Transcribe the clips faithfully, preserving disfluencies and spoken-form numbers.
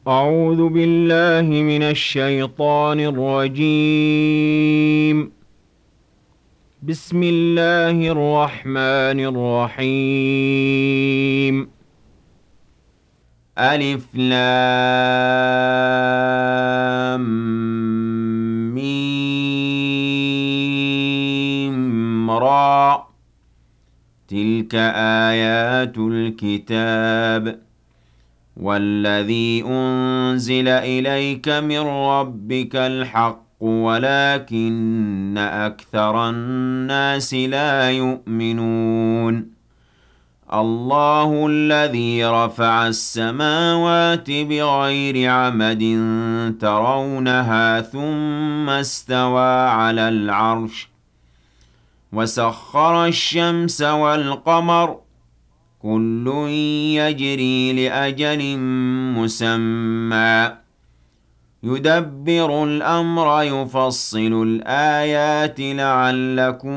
أعوذ بالله من الشيطان الرجيم. بسم الله الرحمن الرحيم. ألف لام ميم را. تلك آيات الكتاب والذي أنزل إليك من ربك الحق ولكن أكثر الناس لا يؤمنون. الله الذي رفع السماوات بغير عمد ترونها ثم استوى على العرش وسخر الشمس والقمر كل يجري لأجل مسمى يدبر الأمر يفصل الآيات لعلكم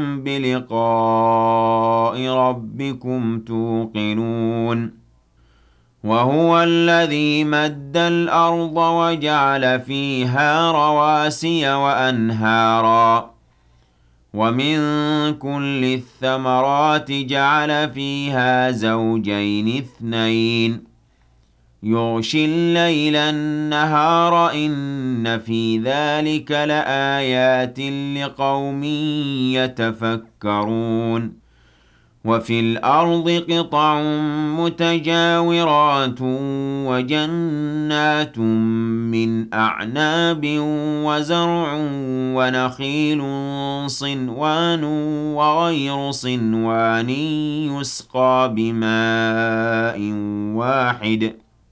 بلقاء ربكم توقنون. وهو الذي مد الأرض وجعل فيها رواسي وأنهارا ومن كل الثمرات جعل فيها زوجين اثنين يغشي الليل النهار إن في ذلك لآيات لقوم يتفكرون. وفي الأرض قطع متجاورات وجنات من أعناب وزرع ونخيل صنوان وغير صنوان يسقى بماء واحد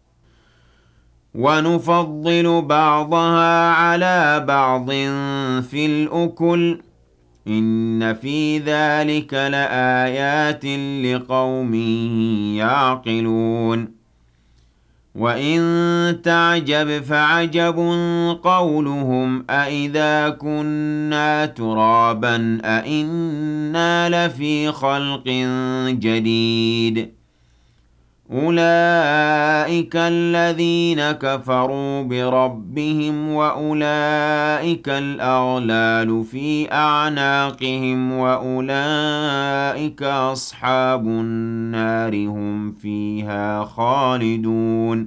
ونفضل بعضها على بعض في الأكل إن في ذلك لآيات لقوم يعقلون. وإن تعجب فعجب قولهم أإذا كنا ترابا أإنا لفي خلق جديد أولئك الذين كفروا بربهم وأولئك الأغلال في أعناقهم وأولئك أصحاب النار هم فيها خالدون.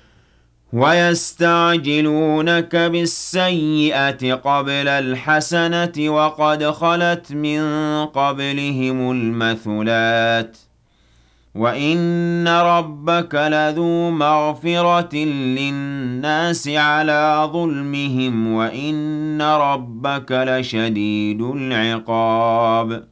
ويستعجلونك بالسيئة قبل الحسنة وقد خلت من قبلهم المثلات وإن ربك لذو مغفرة للناس على ظلمهم وإن ربك لشديد العقاب.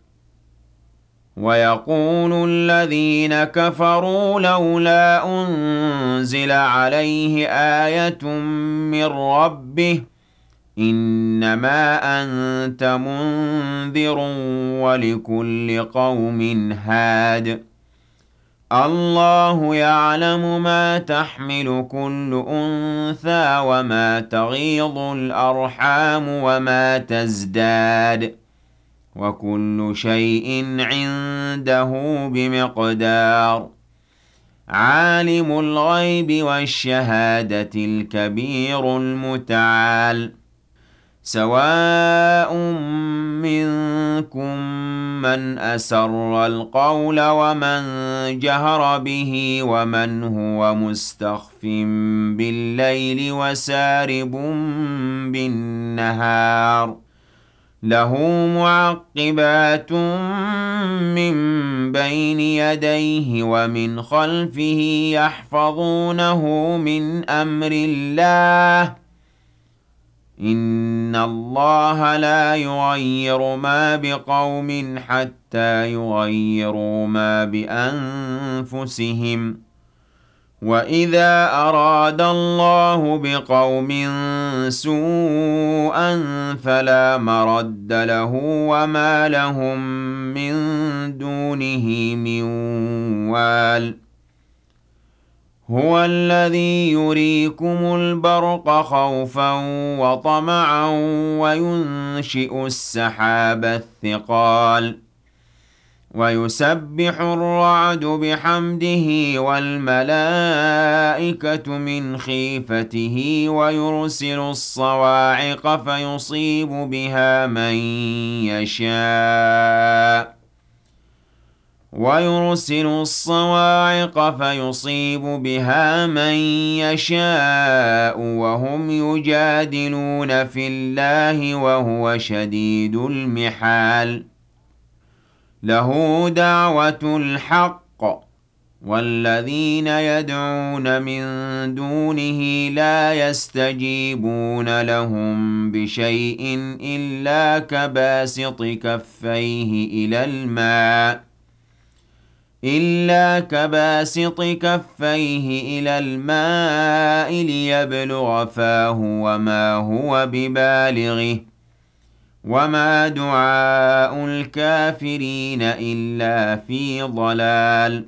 ويقول الذين كفروا لولا أنزل عليه آية من ربه إنما أنت منذر ولكل قوم هاد الله يعلم ما تحمل كل أنثى وما تغيض الأرحام وما تزداد وكل شيء عنده بمقدار. عالم الغيب والشهادة الكبير المتعال. سواء منكم من أسر القول ومن جهر به ومن هو مستخف بالليل وسارب بالنهار له معقبات من بين يديه ومن خلفه يحفظونه من أمر الله إن الله لا يغير ما بقوم حتى يغيروا ما بأنفسهم وإذا أراد الله بقوم سوءا فلا مرد له وما لهم من دونه من وال. هو الذي يريكم البرق خوفا وطمعا وينشئ السحاب الثقال ويسبح الرعد بحمده والملائكة من خيفته ويرسل الصواعق فيصيب بها من يشاء ويرسل الصواعق فيصيب بها من يشاء وهم يجادلون في الله وهو شديد المحال له دعوة الحق والذين يدعون من دونه لا يستجيبون لهم بشيء إلا كباسط كفيه إلى الماء إلا كباسط كفيه إلى الماء ليبلغ فاه وما هو ببالغه وما دعاء الكافرين إلا في ضلال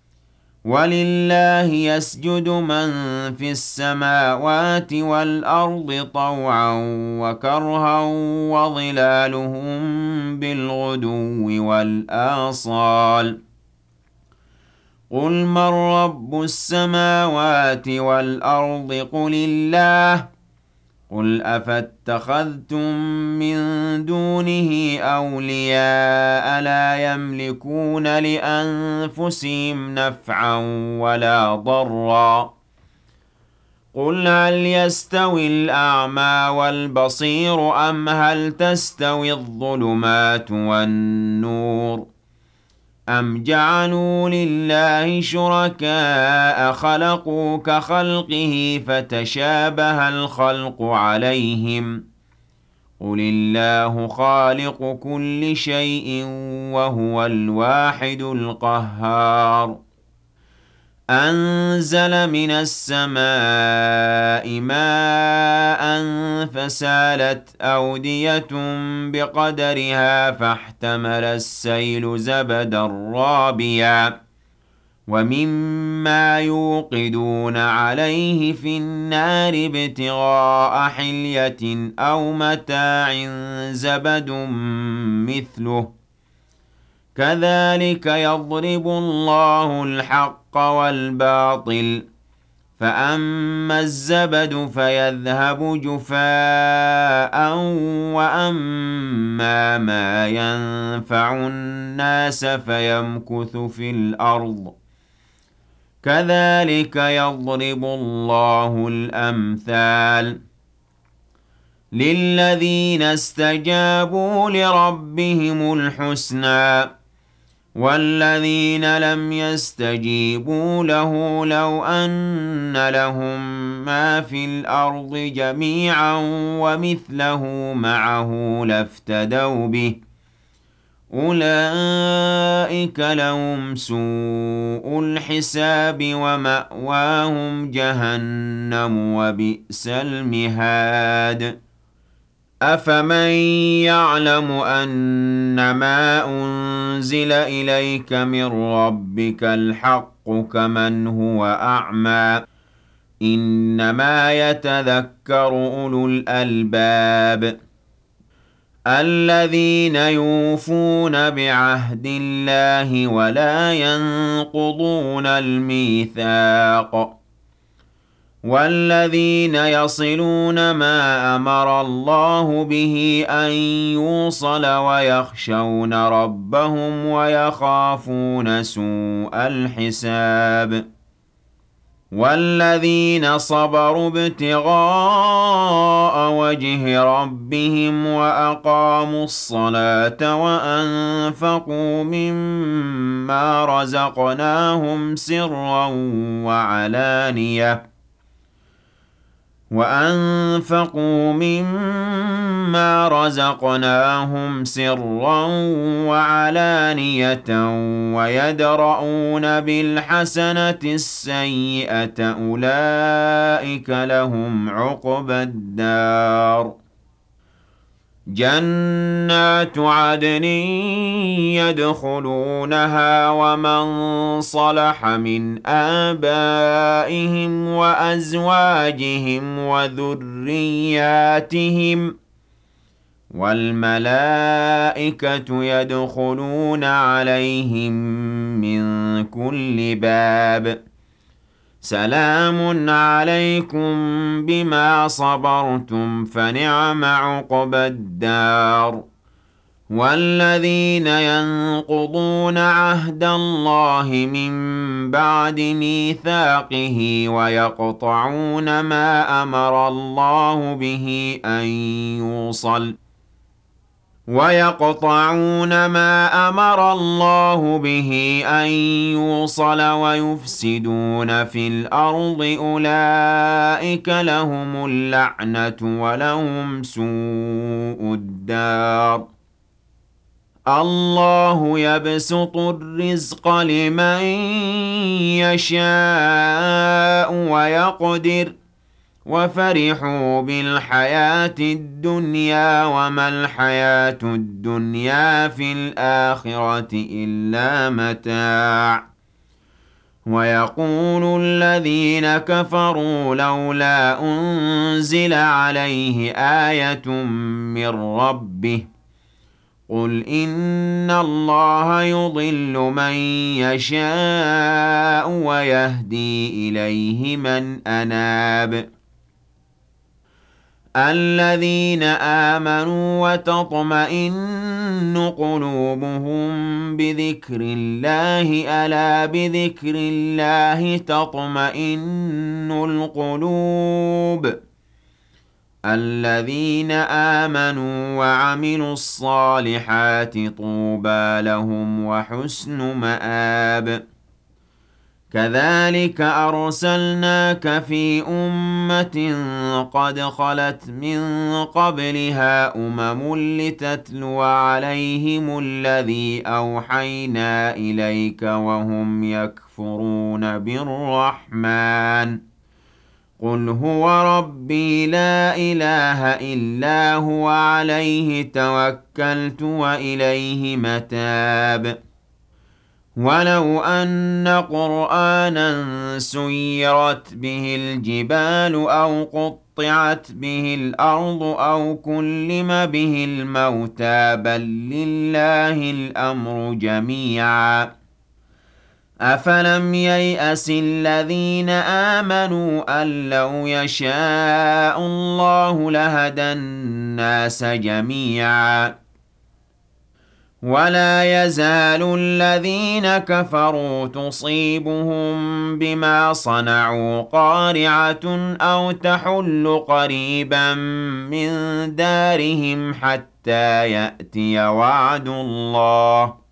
ولله يسجد من في السماوات والأرض طوعا وكرها وظلالهم بالغدو والآصال قل من رب السماوات والأرض قل الله قل أفاتخذتم من دونه أولياء لا يملكون لأنفسهم نفعا ولا ضرا قل هل يستوي الأعمى والبصير أم هل تستوي الظلمات والنور أم جعلوا لله شركاء خلقوا كخلقه فتشابه الخلق عليهم قل الله خالق كل شيء وهو الواحد القهار أنزل من السماء ماء فسالت أودية بقدرها فاحتمل السيل زبدا رابيا ومما يوقدون عليه في النار ابتغاء حلية أو متاع زبد مثله كذلك يضرب الله الحق والباطل فأما الزبد فيذهب جفاء وأما ما ينفع الناس فيمكث في الأرض كذلك يضرب الله الأمثال للذين استجابوا لربهم الحسنى والذين لم يستجيبوا له لو أن لهم ما في الأرض جميعا ومثله معه لافتدوا به أولئك لهم سوء الحساب ومأواهم جهنم وبئس المهاد أفمن يعلم أنما أنزل إليك من ربك الحق كمن هو أعمى إنما يتذكر أولو الألباب الذين يوفون بعهد الله ولا ينقضون الميثاق والذين يصلون ما أمر الله به أن يوصل ويخشون ربهم ويخافون سوء الحساب والذين صبروا ابتغاء وجه ربهم وأقاموا الصلاة وأنفقوا مما رزقناهم سرا وعلانية وأنفقوا مما رزقناهم سرا وعلانية ويدرؤون بالحسنة السيئة أولئك لهم عقبى الدار جنات عدن يدخلونها ومن صلح من آبائهم وأزواجهم وذرياتهم وَالْمَلَائِكَةُ يَدْخُلُونَ عَلَيْهِم مِّن كُلِّ بَابٍ سَلَامٌ عَلَيْكُم بِمَا صَبَرْتُمْ فَنِعْمَ عُقْبَى الدَّارِ وَالَّذِينَ يَنقُضُونَ عَهْدَ اللَّهِ مِن بَعْدِ مِيثَاقِهِ وَيَقْطَعُونَ مَا أَمَرَ اللَّهُ بِهِ أَن يُوصَلَ وَيَقْطَعُونَ مَا أَمَرَ اللَّهُ بِهِ أَن يُوصَلَ وَيُفْسِدُونَ فِي الْأَرْضِ أُولَٰئِكَ لَهُمُ اللَّعْنَةُ وَلَهُمْ سُوءُ الدَّارِ اللَّهُ يَبْسُطُ الرِّزْقَ لِمَن يَشَاءُ وَيَقْدِرُ وَفَرِحُوا بِالْحَيَاةِ الدُّنْيَا وَمَا الْحَيَاةُ الدُّنْيَا فِي الْآخِرَةِ إِلَّا مَتَاعٌ وَيَقُولُ الَّذِينَ كَفَرُوا لَوْلَا أُنزِلَ عَلَيْهِ آيَةٌ مِّن رَّبِّهِ قُلْ إِنَّ اللَّهَ يُضِلُّ مَن يَشَاءُ وَيَهْدِي إِلَيْهِ مَنْ أَنَابَ الَّذِينَ آمَنُوا وَتَطْمَئِنُّ قُلُوبُهُم بِذِكْرِ اللَّهِ أَلَا بِذِكْرِ اللَّهِ تَطْمَئِنُّ الْقُلُوبُ الَّذِينَ آمَنُوا وَعَمِلُوا الصَّالِحَاتِ طُوبَىٰ لَهُمْ وَحُسْنُ مَآبٍ كَذَٰلِكَ أَرْسَلْنَاكَ فِي أُمَّةٍ قَدْ خَلَتْ مِن قَبْلِهَا أُمَمٌ لِّتَتْلُوَ عَلَيْهِمُ الَّذِي أَوْحَيْنَا إِلَيْكَ وَهُمْ يَكْفُرُونَ بِالرَّحْمَٰنِ قُلْ هُوَ رَبِّي لَا إِلَٰهَ إِلَّا هُوَ عَلَيْهِ تَوَكَّلْتُ وَإِلَيْهِ مَتَابِ وَلَوْ أَنَّ قُرْآنًا سُيِّرَتْ بِهِ الْجِبَالُ أَوْ قُطِّعَتْ بِهِ الْأَرْضُ أَوْ كُلِّمَ بِهِ الْمَوْتَىٰ بَل لِّلَّهِ الْأَمْرُ جَمِيعًا أَفَلَمْ يَيْأَسِ الَّذِينَ آمَنُوا أَن لَّوْ يَشَاءُ اللَّهُ لَهَدَى النَّاسَ جَمِيعًا وَلَا يَزَالُ الَّذِينَ كَفَرُوا تُصِيبُهُم بِمَا صَنَعُوا قَارِعَةٌ أَوْ تَحُلُّ قَرِيبًا مِّن دَارِهِمْ حَتَّىٰ يَأْتِيَ وَعْدُ اللَّهِ ۚ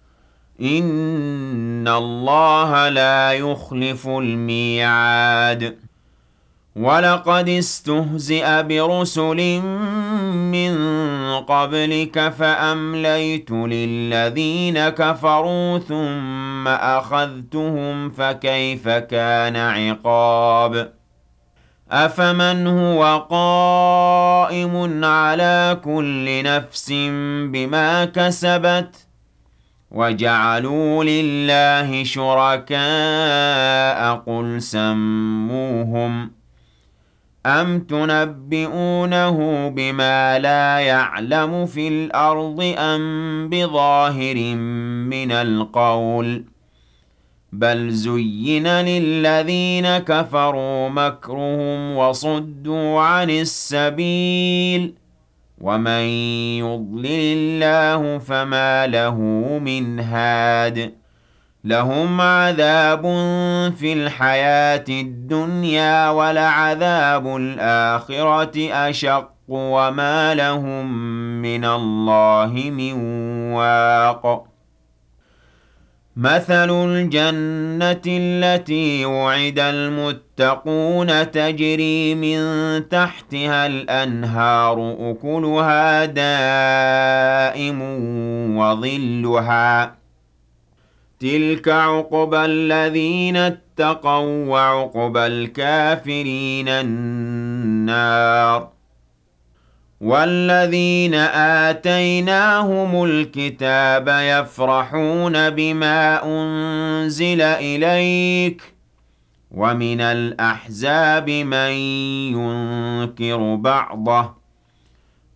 إِنَّ اللَّهَ لَا يُخْلِفُ الْمِيعَادَ وَلَقَدِ اسْتُهْزِئَ بِرُسُلٍ مِّن قَبْلِكَ فَأَمْلَيْتُ لِلَّذِينَ كَفَرُوا ثُمَّ أَخَذْتُهُمْ فَكَيْفَ كَانَ عِقَابِ أَفَمَنْ هُوَ قَائِمٌ عَلَىٰ كُلِّ نَفْسٍ بِمَا كَسَبَتْ وَجَعَلُوا لِلَّهِ شُرَكَاءَ قُلْ سَمُّوهُمْ أَمْ تُنَبِّئُونَهُ بِمَا لَا يَعْلَمُ فِي الْأَرْضِ أَم بِظَاهِرٍ مِّنَ الْقَوْلِ ۗ بَلْ زُيِّنَ لِلَّذِينَ كَفَرُوا مَكْرُهُمْ وَصُدُّوا عَنِ السَّبِيلِ ۗ وَمَن يُضْلِلِ اللَّهُ فَمَا لَهُ مِنْ هَادٍ لَهُمْ عَذَابٌ فِي الْحَيَاةِ الدُّنْيَا وَلَعَذَابُ الْآخِرَةِ أَشَقُّ وَمَا لَهُم مِّنَ اللَّهِ مِن وَاقٍ مَثَلُ الْجَنَّةِ الَّتِي وُعِدَ الْمُتَّقُونَ تَجْرِي مِن تَحْتِهَا الْأَنْهَارُ أُكُلُهَا دَائِمٌ وَظِلُّهَا ۚ تِلْكَ عُقْبَى الَّذِينَ اتَّقَوا ۖ وَّعُقْبَى الْكَافِرِينَ النَّارُ وَالَّذِينَ آتَيْنَاهُمُ الْكِتَابَ يَفْرَحُونَ بِمَا أُنزِلَ إِلَيْكَ ۖ وَمِنَ الْأَحْزَابِ مَن يُنكِرُ بَعْضَهُ ۚ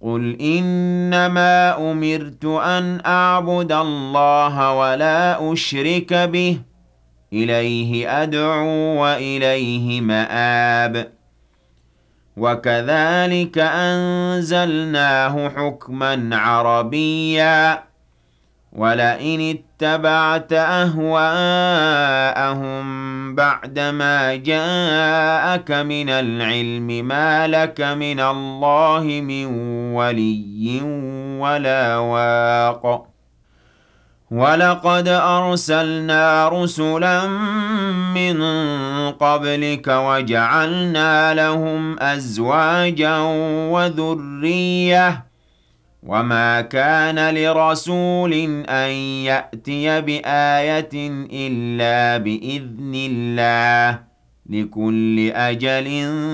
قُلْ إِنَّمَا أُمِرْتُ أَنْ أَعْبُدَ اللَّهَ وَلَا أُشْرِكَ بِهِ إِلَيْهِ أَدْعُو وَإِلَيْهِ مَآبِ وَكَذَلِكَ أَنزَلْنَاهُ حُكْمًا عَرَبِيًّا وَلَئِنِ اتَّبَعْتَ أَهْوَاءَهُم بَعْدَمَا جَاءَكَ مِنَ الْعِلْمِ مَا لَكَ مِنَ اللَّهِ مِن وَلِيٍّ وَلَا وَاقٍ وَلَقَدْ أَرْسَلْنَا رُسُلًا مِّن قَبْلِكَ وَجَعَلْنَا لَهُمْ أَزْوَاجًا وَذُرِّيَّةً وَمَا كَانَ لِرَسُولٍ أَن يَأْتِيَ بِآيَةٍ إِلَّا بِإِذْنِ اللَّهِ ۗ لِكُلِّ أَجَلٍ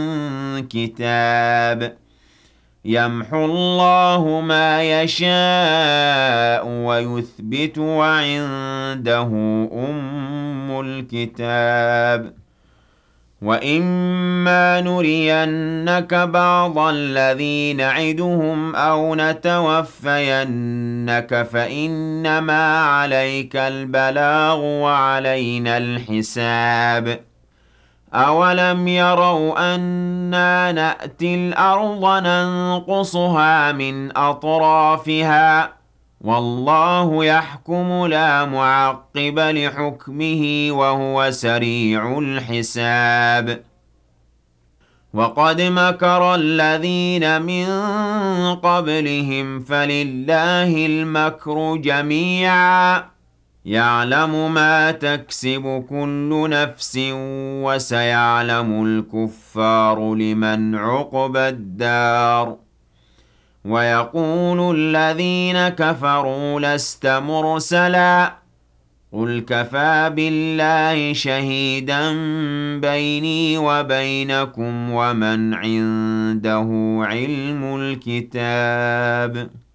كِتَابٌ يَمْحُو اللَّهُ مَا يَشَاءُ وَيُثْبِتُ وَعِندَهُ أُمُّ الْكِتَابِ وَإِمَّا نُرِيَنَّكَ بَعْضَ الَّذِي نَعِدُهُمْ أَوْ نَتَوَفَّيَنَّكَ فَإِنَّمَا عَلَيْكَ الْبَلَاغُ وَعَلَيْنَا الْحِسَابُ أَوَلَمْ يَرَوْا أَنَّا نَأْتِي الْأَرْضَ نَنقُصُهَا مِنْ أَطْرَافِهَا ۚ وَاللَّهُ يَحْكُمُ لَا مُعَقِّبَ لِحُكْمِهِ وَهُوَ سَرِيعُ الْحِسَابِ وَقَدْ مَكَرَ الَّذِينَ مِن قَبْلِهِمْ فَلِلَّهِ الْمَكْرُ جَمِيعًا يَعْلَمُ مَا تَكْسِبُ كُلُّ نَفْسٍ وَسَيَعْلَمُ الْكُفَّارُ لِمَنْ عُقْبَى الدَّارِ وَيَقُولُ الَّذِينَ كَفَرُوا لَسْتَ مُرْسَلًا قُلْ كَفَىٰ بِاللَّهِ شَهِيدًا بَيْنِي وَبَيْنَكُمْ وَمَنْ عِندَهُ عِلْمُ الْكِتَابِ